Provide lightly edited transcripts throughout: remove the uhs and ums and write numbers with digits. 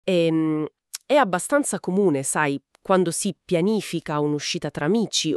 È abbastanza comune, sai, quando si pianifica un'uscita tra amici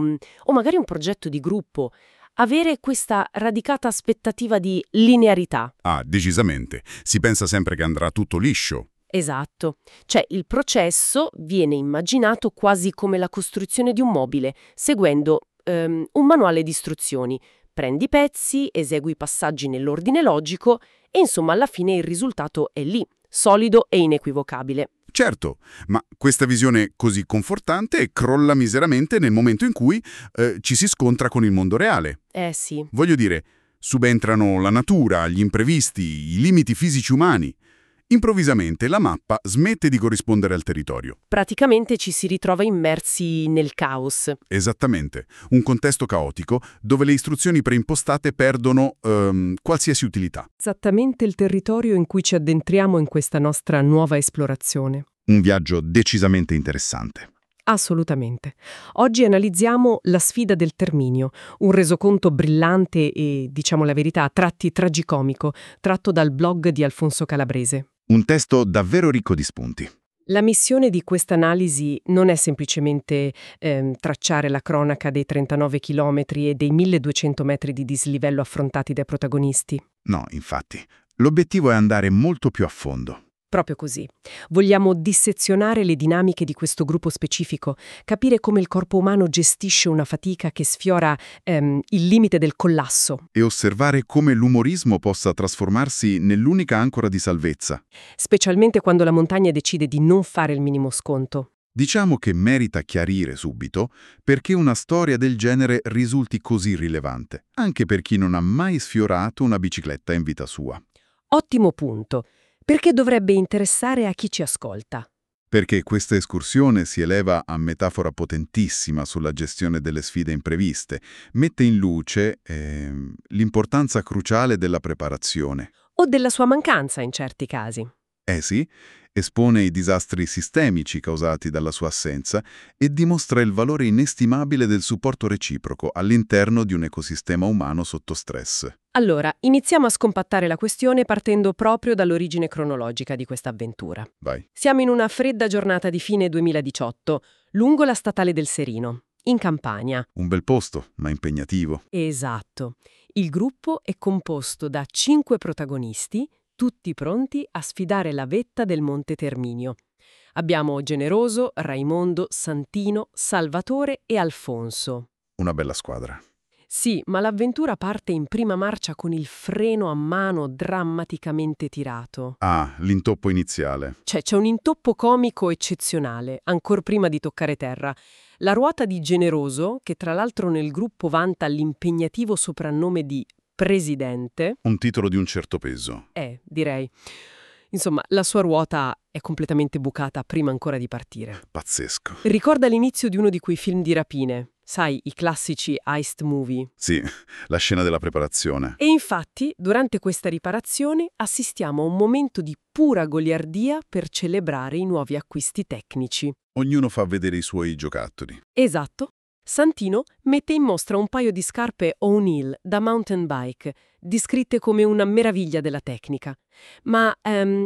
o magari un progetto di gruppo, avere questa radicata aspettativa di linearità. Ah, decisamente. Si pensa sempre che andrà tutto liscio. Esatto. Cioè il processo viene immaginato quasi come la costruzione di un mobile, seguendo un manuale di istruzioni. Prendi i pezzi, esegui i passaggi nell'ordine logico e insomma alla fine il risultato è lì, solido e inequivocabile. Certo, ma questa visione così confortante crolla miseramente nel momento in cui ci si scontra con il mondo reale. Sì. Voglio dire, subentrano la natura, gli imprevisti, i limiti fisici umani. Improvvisamente la mappa smette di corrispondere al territorio. Praticamente ci si ritrova immersi nel caos. Esattamente, un contesto caotico dove le istruzioni preimpostate perdono qualsiasi utilità. Esattamente il territorio in cui ci addentriamo in questa nostra nuova esplorazione. Un viaggio decisamente interessante. Assolutamente. Oggi analizziamo La sfida del Terminio, un resoconto brillante e, diciamo la verità, a tratti tragicomico, tratto dal blog di Alfonso Calabrese. Un testo davvero ricco di spunti. La missione di questa analisi non è semplicemente tracciare la cronaca dei 39 chilometri e dei 1200 metri di dislivello affrontati dai protagonisti. No, infatti. L'obiettivo è andare molto più a fondo. Proprio così. Vogliamo dissezionare le dinamiche di questo gruppo specifico, capire come il corpo umano gestisce una fatica che sfiora il limite del collasso. E osservare come l'umorismo possa trasformarsi nell'unica ancora di salvezza. Specialmente quando la montagna decide di non fare il minimo sconto. Diciamo che merita chiarire subito perché una storia del genere risulti così rilevante, anche per chi non ha mai sfiorato una bicicletta in vita sua. Ottimo punto. Perché dovrebbe interessare a chi ci ascolta? Perché questa escursione si eleva a metafora potentissima sulla gestione delle sfide impreviste, mette in luce l'importanza cruciale della preparazione. O della sua mancanza in certi casi. Sì, espone i disastri sistemici causati dalla sua assenza e dimostra il valore inestimabile del supporto reciproco all'interno di un ecosistema umano sotto stress. Allora, iniziamo a scompattare la questione partendo proprio dall'origine cronologica di questa avventura. Vai. Siamo in una fredda giornata di fine 2018, lungo la statale del Serino, in Campania. Un bel posto, ma impegnativo. Esatto. Il gruppo è composto da 5 protagonisti, tutti pronti a sfidare la vetta del Monte Terminio. Abbiamo Generoso, Raimondo, Santino, Salvatore e Alfonso. Una bella squadra. Sì, ma l'avventura parte in prima marcia con il freno a mano drammaticamente tirato. Ah, l'intoppo iniziale. C'è un intoppo comico eccezionale, ancor prima di toccare terra. La ruota di Generoso, che tra l'altro nel gruppo vanta l'impegnativo soprannome di Presidente. Un titolo di un certo peso. Direi. Insomma, la sua ruota è completamente bucata prima ancora di partire. Pazzesco. Ricorda l'inizio di uno di quei film di rapine. Sai, i classici heist movie. Sì, la scena della preparazione. E infatti, durante questa riparazione, assistiamo a un momento di pura goliardia per celebrare i nuovi acquisti tecnici. Ognuno fa vedere i suoi giocattoli. Esatto. Santino mette in mostra un paio di scarpe O'Neill da mountain bike, descritte come una meraviglia della tecnica. Ma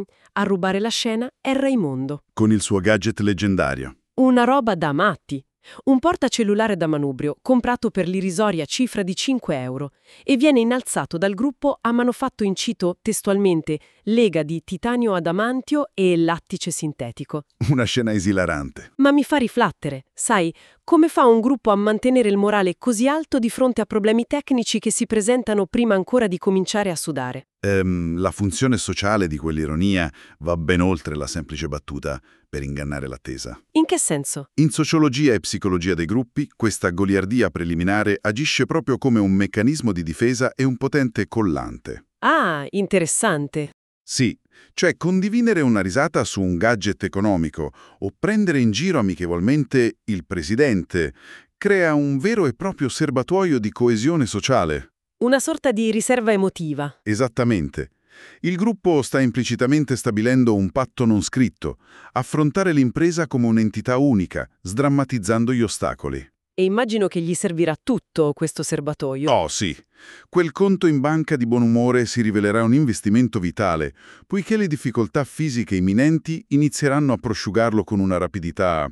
a rubare la scena è Raimondo. Con il suo gadget leggendario. Una roba da matti. Un portacellulare da manubrio comprato per l'irrisoria cifra di 5 euro e viene innalzato dal gruppo a manufatto incito testualmente lega di titanio adamantio e lattice sintetico. Una scena esilarante. Ma mi fa riflettere, sai, come fa un gruppo a mantenere il morale così alto di fronte a problemi tecnici che si presentano prima ancora di cominciare a sudare? La funzione sociale di quell'ironia va ben oltre la semplice battuta per ingannare l'attesa. In che senso? In sociologia e psicologia dei gruppi, questa goliardia preliminare agisce proprio come un meccanismo di difesa e un potente collante. Ah, interessante. Sì, cioè condividere una risata su un gadget economico o prendere in giro amichevolmente il presidente crea un vero e proprio serbatoio di coesione sociale. Una sorta di riserva emotiva. Esattamente. Il gruppo sta implicitamente stabilendo un patto non scritto, affrontare l'impresa come un'entità unica, sdrammatizzando gli ostacoli. E immagino che gli servirà tutto questo serbatoio. Oh sì, quel conto in banca di buon umore si rivelerà un investimento vitale, poiché le difficoltà fisiche imminenti inizieranno a prosciugarlo con una rapidità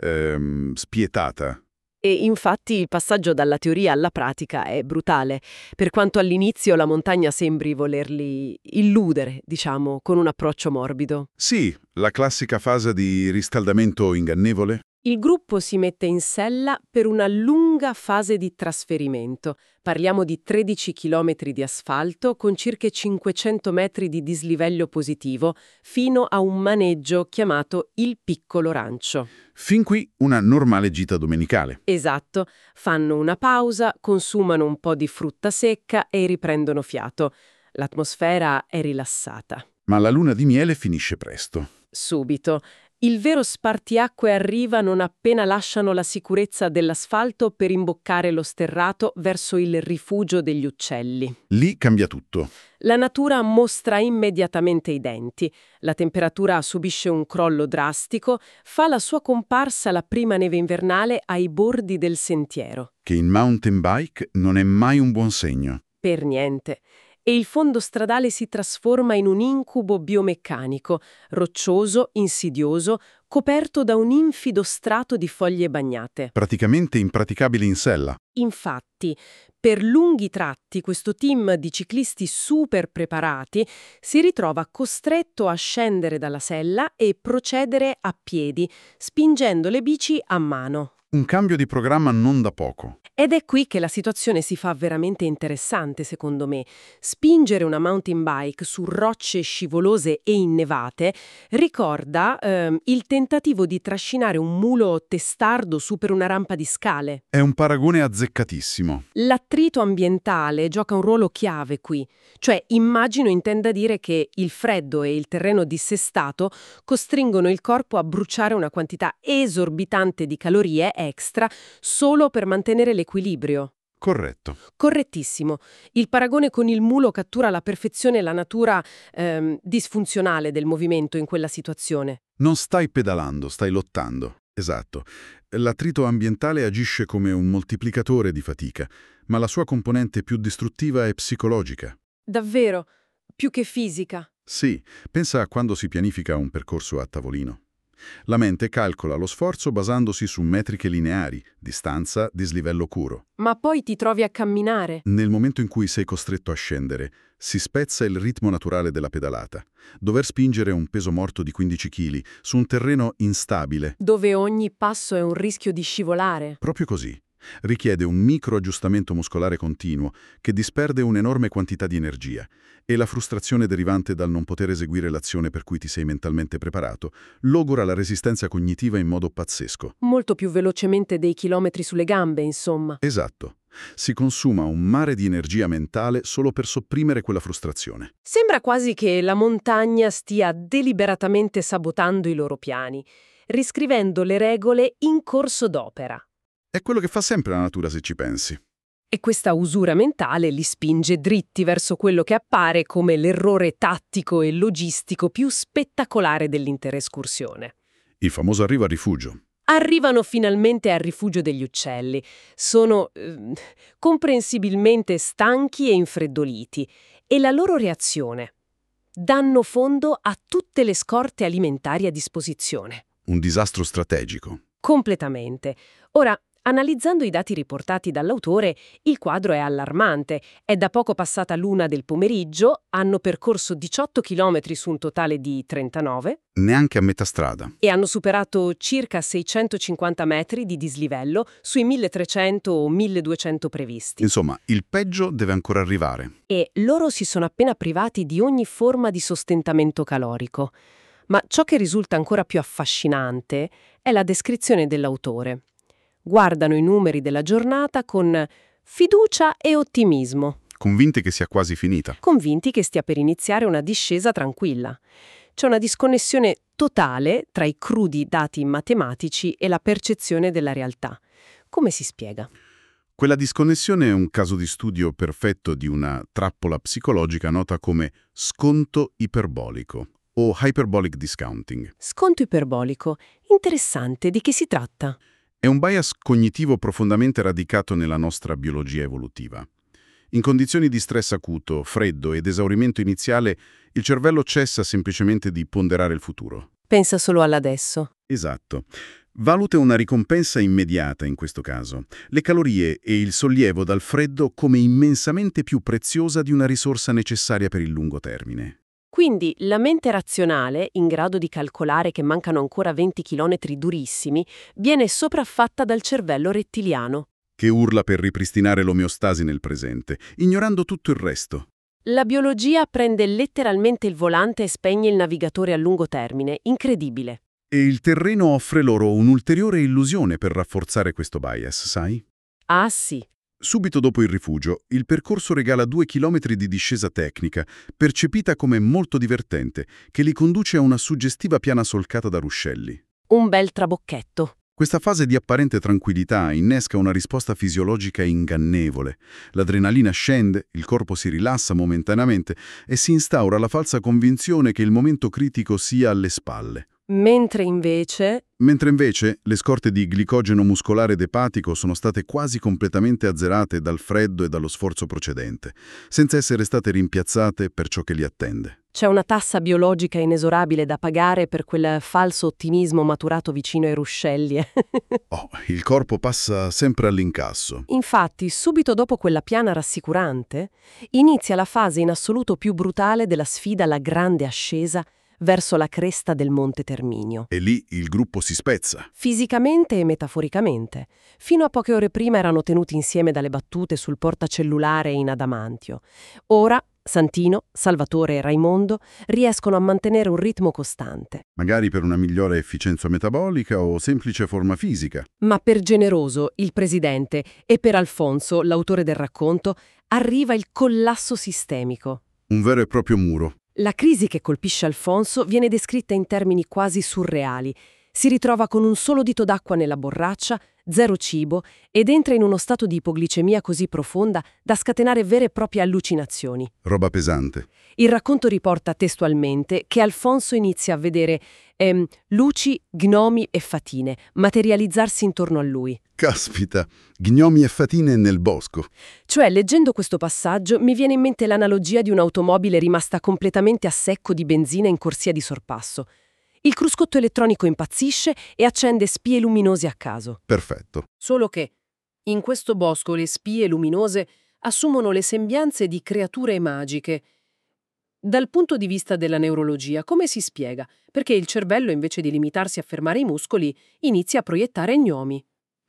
spietata. E infatti il passaggio dalla teoria alla pratica è brutale, per quanto all'inizio la montagna sembri volerli illudere, diciamo, con un approccio morbido. Sì, la classica fase di riscaldamento ingannevole. Il gruppo si mette in sella per una lunga fase di trasferimento. Parliamo di 13 chilometri di asfalto con circa 500 metri di dislivello positivo, fino a un maneggio chiamato il Piccolo Rancio. Fin qui una normale gita domenicale. Esatto, fanno una pausa, consumano un po' di frutta secca e riprendono fiato. L'atmosfera è rilassata. Ma la luna di miele finisce presto. Subito. Il vero spartiacque arriva non appena lasciano la sicurezza dell'asfalto per imboccare lo sterrato verso il rifugio degli uccelli. Lì cambia tutto. La natura mostra immediatamente i denti, la temperatura subisce un crollo drastico, fa la sua comparsa la prima neve invernale ai bordi del sentiero. Che in mountain bike non è mai un buon segno. Per niente. E il fondo stradale si trasforma in un incubo biomeccanico, roccioso, insidioso, coperto da un infido strato di foglie bagnate. Praticamente impraticabile in sella. Infatti, per lunghi tratti questo team di ciclisti super preparati si ritrova costretto a scendere dalla sella e procedere a piedi, spingendo le bici a mano. Un cambio di programma non da poco. Ed è qui che la situazione si fa veramente interessante, secondo me. Spingere una mountain bike su rocce scivolose e innevate ricorda il tentativo di trascinare un mulo testardo su per una rampa di scale. È un paragone azzeccatissimo. L'attrito ambientale gioca un ruolo chiave qui, cioè immagino intenda dire che il freddo e il terreno dissestato costringono il corpo a bruciare una quantità esorbitante di calorie extra solo per mantenere l'equilibrio. Corretto. Correttissimo. Il paragone con il mulo cattura alla perfezione la natura disfunzionale del movimento in quella situazione. Non stai pedalando, stai lottando. Esatto. L'attrito ambientale agisce come un moltiplicatore di fatica, ma la sua componente più distruttiva è psicologica. Davvero, più che fisica. Sì, pensa a quando si pianifica un percorso a tavolino. La mente calcola lo sforzo basandosi su metriche lineari, distanza, dislivello curo. Ma poi ti trovi a camminare. Nel momento in cui sei costretto a scendere, si spezza il ritmo naturale della pedalata. Dover spingere un peso morto di 15 kg su un terreno instabile. Dove ogni passo è un rischio di scivolare. Proprio così. Richiede un micro aggiustamento muscolare continuo che disperde un'enorme quantità di energia e la frustrazione derivante dal non poter eseguire l'azione per cui ti sei mentalmente preparato logora la resistenza cognitiva in modo pazzesco. Molto più velocemente dei chilometri sulle gambe, insomma. Esatto. Si consuma un mare di energia mentale solo per sopprimere quella frustrazione. Sembra quasi che la montagna stia deliberatamente sabotando i loro piani, riscrivendo le regole in corso d'opera. È quello che fa sempre la natura, se ci pensi. E questa usura mentale li spinge dritti verso quello che appare come l'errore tattico e logistico più spettacolare dell'intera escursione. Il famoso arrivo a rifugio. Arrivano finalmente al rifugio degli uccelli. Sono comprensibilmente stanchi e infreddoliti. E la loro reazione? Danno fondo a tutte le scorte alimentari a disposizione. Un disastro strategico. Completamente. Ora, analizzando i dati riportati dall'autore, il quadro è allarmante. È da poco passata l'una del pomeriggio, hanno percorso 18 km su un totale di 39 Neanche a metà strada. e hanno superato circa 650 metri di dislivello sui 1300 o 1200 previsti. Insomma, il peggio deve ancora arrivare. E loro si sono appena privati di ogni forma di sostentamento calorico. Ma ciò che risulta ancora più affascinante è la descrizione dell'autore. Guardano i numeri della giornata con fiducia e ottimismo, Convinti che sia quasi finita. convinti che stia per iniziare una discesa tranquilla. C'è una disconnessione totale tra i crudi dati matematici e la percezione della realtà. Come si spiega? Quella disconnessione è un caso di studio perfetto di una trappola psicologica nota come sconto iperbolico o hyperbolic discounting. Sconto iperbolico. Interessante, di che si tratta? È un bias cognitivo profondamente radicato nella nostra biologia evolutiva. In condizioni di stress acuto, freddo ed esaurimento iniziale, il cervello cessa semplicemente di ponderare il futuro. Pensa solo all'adesso. Esatto. Valuta una ricompensa immediata in questo caso, le calorie e il sollievo dal freddo come immensamente più preziosa di una risorsa necessaria per il lungo termine. Quindi la mente razionale, in grado di calcolare che mancano ancora 20 chilometri durissimi, viene sopraffatta dal cervello rettiliano. Che urla per ripristinare l'omeostasi nel presente, ignorando tutto il resto. La biologia prende letteralmente il volante e spegne il navigatore a lungo termine. Incredibile. E il terreno offre loro un'ulteriore illusione per rafforzare questo bias, sai? Ah sì. Subito dopo il rifugio, il percorso regala 2 chilometri di discesa tecnica, percepita come molto divertente, che li conduce a una suggestiva piana solcata da ruscelli. Un bel trabocchetto. Questa fase di apparente tranquillità innesca una risposta fisiologica ingannevole. L'adrenalina scende, il corpo si rilassa momentaneamente e si instaura la falsa convinzione che il momento critico sia alle spalle. Mentre invece Le scorte di glicogeno muscolare ed epatico sono state quasi completamente azzerate dal freddo e dallo sforzo precedente, senza essere state rimpiazzate per ciò che li attende. c'è una tassa biologica inesorabile da pagare per quel falso ottimismo maturato vicino ai ruscelli. Oh, il corpo passa sempre all'incasso. Infatti, subito dopo quella piana rassicurante, inizia la fase in assoluto più brutale della sfida alla grande ascesa verso la cresta del Monte Terminio. E lì il gruppo si spezza. Fisicamente e metaforicamente. Fino a poche ore prima erano tenuti insieme dalle battute sul portacellulare in adamantio. Ora Santino, Salvatore e Raimondo riescono a mantenere un ritmo costante. Magari per una migliore efficienza metabolica o semplice forma fisica. Ma per Generoso, il presidente, e per Alfonso, l'autore del racconto, arriva il collasso sistemico. Un vero e proprio muro. La crisi che colpisce Alfonso viene descritta in termini quasi surreali. Si ritrova con un solo dito d'acqua nella borraccia, zero cibo ed entra in uno stato di ipoglicemia così profonda da scatenare vere e proprie allucinazioni. Roba pesante. Il racconto riporta testualmente che Alfonso inizia a vedere luci, gnomi e fatine materializzarsi intorno a lui. Caspita, gnomi e fatine nel bosco. Cioè, leggendo questo passaggio, mi viene in mente l'analogia di un'automobile rimasta completamente a secco di benzina in corsia di sorpasso. Il cruscotto elettronico impazzisce e accende spie luminose a caso. Perfetto. Solo che, in questo bosco, le spie luminose assumono le sembianze di creature magiche. Dal punto di vista della neurologia, come si spiega? Perché il cervello, invece di limitarsi a fermare i muscoli, inizia a proiettare gnomi.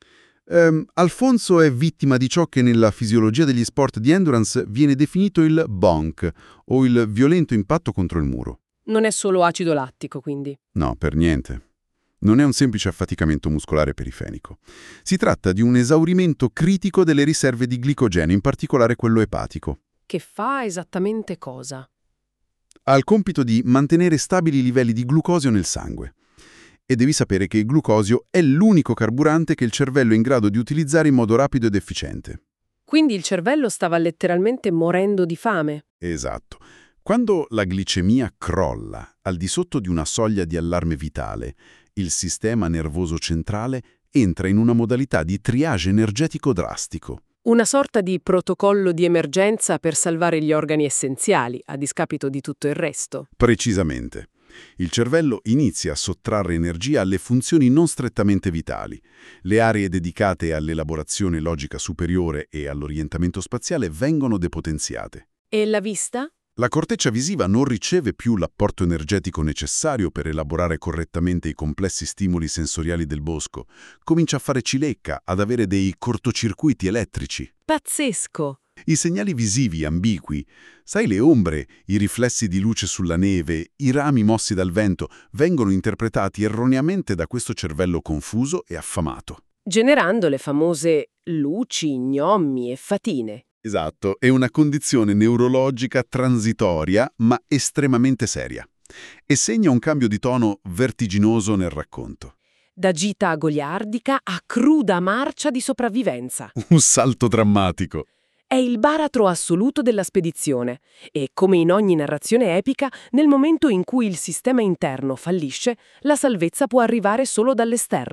Alfonso è vittima di ciò che nella fisiologia degli sport di endurance viene definito il bonk, o il violento impatto contro il muro. Non è solo acido lattico, quindi. No, per niente. Non è un semplice affaticamento muscolare perifenico. Si tratta di un esaurimento critico delle riserve di glicogeno, in particolare quello epatico. Che fa esattamente cosa? Ha il compito di mantenere stabili i livelli di glucosio nel sangue. E devi sapere che il glucosio è l'unico carburante che il cervello è in grado di utilizzare in modo rapido ed efficiente. Quindi il cervello stava letteralmente morendo di fame. Esatto. Quando la glicemia crolla al di sotto di una soglia di allarme vitale, il sistema nervoso centrale entra in una modalità di triage energetico drastico. Una sorta di protocollo di emergenza per salvare gli organi essenziali, a discapito di tutto il resto. Precisamente. Il cervello inizia a sottrarre energia alle funzioni non strettamente vitali. Le aree dedicate all'elaborazione logica superiore e all'orientamento spaziale vengono depotenziate. E la vista? La corteccia visiva non riceve più l'apporto energetico necessario per elaborare correttamente i complessi stimoli sensoriali del bosco. Comincia a fare cilecca, ad avere dei cortocircuiti elettrici. Pazzesco! I segnali visivi ambigui, sai le ombre, i riflessi di luce sulla neve, i rami mossi dal vento, vengono interpretati erroneamente da questo cervello confuso e affamato. Generando le famose luci, gnommi e fatine. Esatto, è una condizione neurologica transitoria ma estremamente seria e segna un cambio di tono vertiginoso nel racconto. Da gita goliardica a cruda marcia di sopravvivenza. Un salto drammatico. È il baratro assoluto della spedizione e, come in ogni narrazione epica, nel momento in cui il sistema interno fallisce, la salvezza può arrivare solo dall'esterno.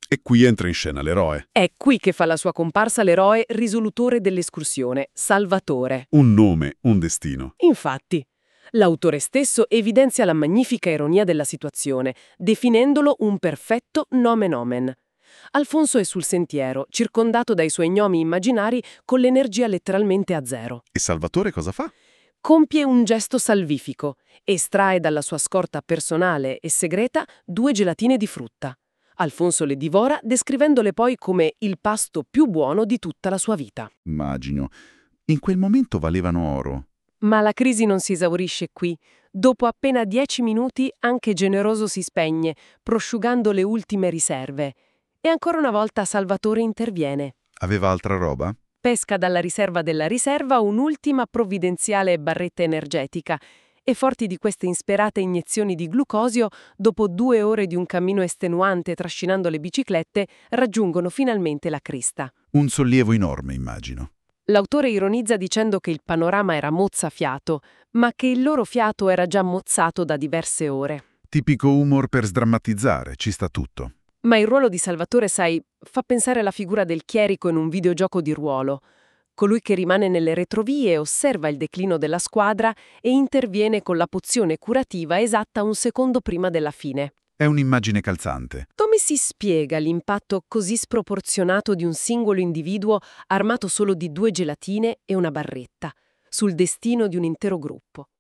E qui entra in scena l'eroe. È qui che fa la sua comparsa l'eroe risolutore dell'escursione, Salvatore. Un nome, un destino. Infatti, l'autore stesso evidenzia la magnifica ironia della situazione, definendolo un perfetto nomen omen. Alfonso è sul sentiero, circondato dai suoi gnomi immaginari con l'energia letteralmente a zero. E Salvatore cosa fa? Compie un gesto salvifico, estrae dalla sua scorta personale e segreta 2 gelatine di frutta. Alfonso le divora, descrivendole poi come il pasto più buono di tutta la sua vita. Immagino. In quel momento valevano oro. Ma la crisi non si esaurisce qui. Dopo appena 10 minuti anche Generoso si spegne, prosciugando le ultime riserve. E ancora una volta Salvatore interviene. Aveva altra roba? Pesca dalla riserva della riserva un'ultima provvidenziale barretta energetica e forti di queste insperate iniezioni di glucosio, dopo 2 ore di un cammino estenuante trascinando le biciclette, raggiungono finalmente la cresta. Un sollievo enorme, immagino. L'autore ironizza dicendo che il panorama era mozzafiato, ma che il loro fiato era già mozzato da diverse ore. Tipico humor per sdrammatizzare, ci sta tutto. Ma il ruolo di Salvatore, sai, fa pensare alla figura del chierico in un videogioco di ruolo. Colui che rimane nelle retrovie, osserva il declino della squadra e interviene con la pozione curativa esatta un secondo prima della fine. È un'immagine calzante. Come si spiega l'impatto così sproporzionato di un singolo individuo armato solo di 2 gelatine e una barretta, sul destino di un intero gruppo?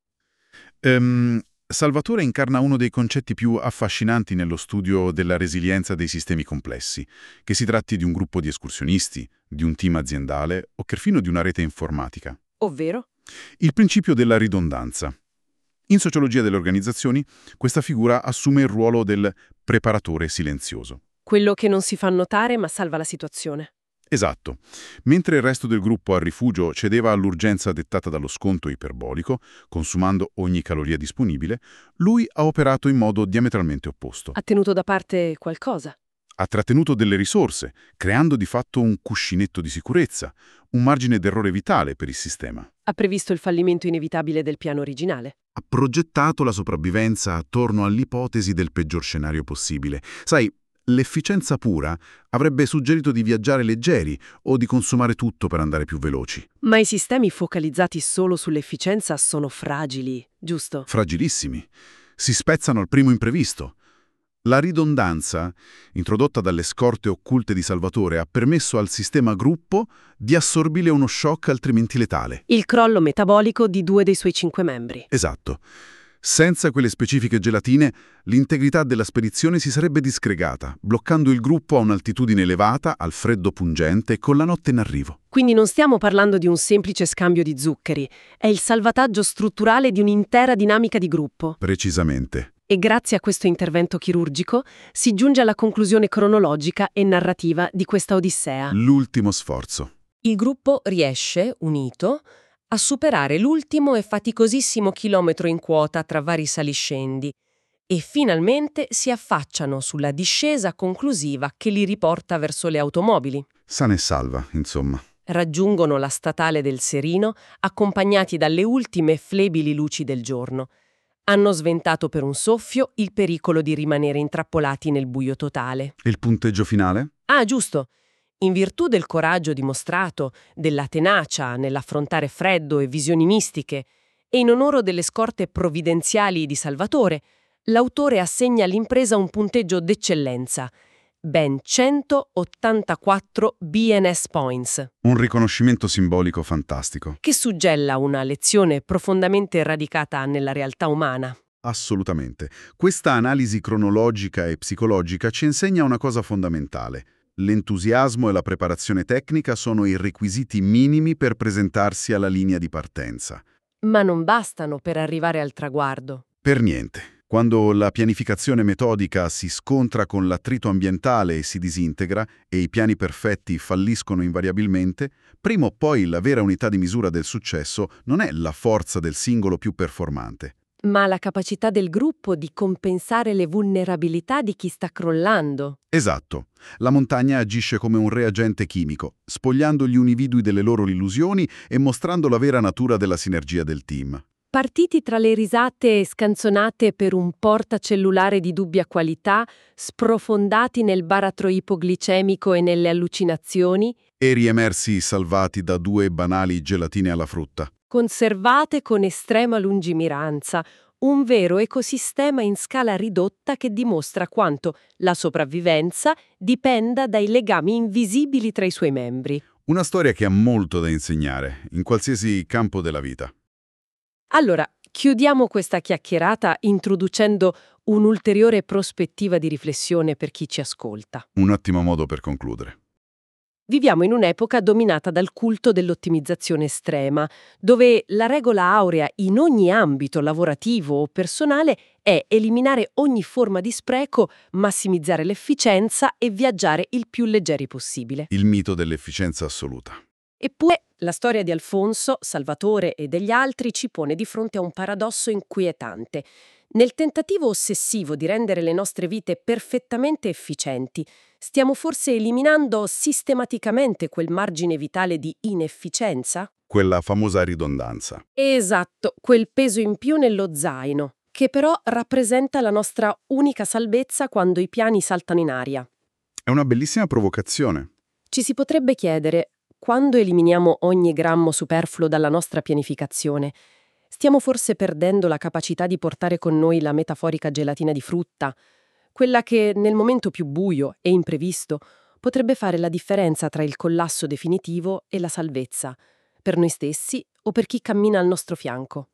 Salvatore incarna uno dei concetti più affascinanti nello studio della resilienza dei sistemi complessi, che si tratti di un gruppo di escursionisti, di un team aziendale o perfino di una rete informatica. Ovvero? Il principio della ridondanza. In sociologia delle organizzazioni, questa figura assume il ruolo del preparatore silenzioso. Quello che non si fa notare ma salva la situazione. Esatto. Mentre il resto del gruppo al rifugio cedeva all'urgenza dettata dallo sconto iperbolico, consumando ogni caloria disponibile, lui ha operato in modo diametralmente opposto. Ha tenuto da parte qualcosa. Ha trattenuto delle risorse, creando di fatto un cuscinetto di sicurezza, un margine d'errore vitale per il sistema. Ha previsto il fallimento inevitabile del piano originale. Ha progettato la sopravvivenza attorno all'ipotesi del peggior scenario possibile. Sai, l'efficienza pura avrebbe suggerito di viaggiare leggeri o di consumare tutto per andare più veloci. Ma i sistemi focalizzati solo sull'efficienza sono fragili, giusto? Fragilissimi. Si spezzano al primo imprevisto. La ridondanza, introdotta dalle scorte occulte di Salvatore, ha permesso al sistema gruppo di assorbire uno shock altrimenti letale. Il crollo metabolico di 2 dei suoi 5 membri. Esatto. Senza quelle specifiche gelatine, l'integrità della spedizione si sarebbe disgregata, bloccando il gruppo a un'altitudine elevata, al freddo pungente e con la notte in arrivo. Quindi non stiamo parlando di un semplice scambio di zuccheri, è il salvataggio strutturale di un'intera dinamica di gruppo. Precisamente. E grazie a questo intervento chirurgico si giunge alla conclusione cronologica e narrativa di questa odissea. L'ultimo sforzo. Il gruppo riesce, unito, a superare l'ultimo e faticosissimo chilometro in quota tra vari saliscendi e finalmente si affacciano sulla discesa conclusiva che li riporta verso le automobili. Sana e salva, insomma. Raggiungono la statale del Serino accompagnati dalle ultime flebili luci del giorno. Hanno sventato per un soffio il pericolo di rimanere intrappolati nel buio totale. E il punteggio finale? Ah, giusto! In virtù del coraggio dimostrato, della tenacia nell'affrontare freddo e visioni mistiche, e in onore delle scorte provvidenziali di Salvatore, l'autore assegna all'impresa un punteggio d'eccellenza, ben 184 BNS Points, Un riconoscimento simbolico fantastico. che suggella una lezione profondamente radicata nella realtà umana. Assolutamente. Questa analisi cronologica e psicologica ci insegna una cosa fondamentale. L'entusiasmo e la preparazione tecnica sono i requisiti minimi per presentarsi alla linea di partenza. Ma non bastano per arrivare al traguardo. Per niente. Quando la pianificazione metodica si scontra con l'attrito ambientale e si disintegra, e i piani perfetti falliscono invariabilmente, prima o poi la vera unità di misura del successo non è la forza del singolo più performante. Ma la capacità del gruppo di compensare le vulnerabilità di chi sta crollando. Esatto. La montagna agisce come un reagente chimico, spogliando gli individui delle loro illusioni e mostrando la vera natura della sinergia del team. Partiti tra le risate scanzonate per un portacellulare di dubbia qualità, sprofondati nel baratro ipoglicemico e nelle allucinazioni, E riemersi salvati da 2 banali gelatine alla frutta. conservate con estrema lungimiranza, un vero ecosistema in scala ridotta che dimostra quanto la sopravvivenza dipenda dai legami invisibili tra i suoi membri. Una storia che ha molto da insegnare, in qualsiasi campo della vita. Allora, chiudiamo questa chiacchierata introducendo un'ulteriore prospettiva di riflessione per chi ci ascolta. Un ottimo modo per concludere. Viviamo in un'epoca dominata dal culto dell'ottimizzazione estrema, dove la regola aurea in ogni ambito lavorativo o personale è eliminare ogni forma di spreco, massimizzare l'efficienza e viaggiare il più leggeri possibile. Il mito dell'efficienza assoluta. Eppure, la storia di Alfonso, Salvatore e degli altri ci pone di fronte a un paradosso inquietante. Nel tentativo ossessivo di rendere le nostre vite perfettamente efficienti, stiamo forse eliminando sistematicamente quel margine vitale di inefficienza? Quella famosa ridondanza. Esatto, quel peso in più nello zaino, che però rappresenta la nostra unica salvezza quando i piani saltano in aria. È una bellissima provocazione. Ci si potrebbe chiedere, quando eliminiamo ogni grammo superfluo dalla nostra pianificazione, stiamo forse perdendo la capacità di portare con noi la metaforica gelatina di frutta, quella che nel momento più buio e imprevisto potrebbe fare la differenza tra il collasso definitivo e la salvezza, per noi stessi o per chi cammina al nostro fianco.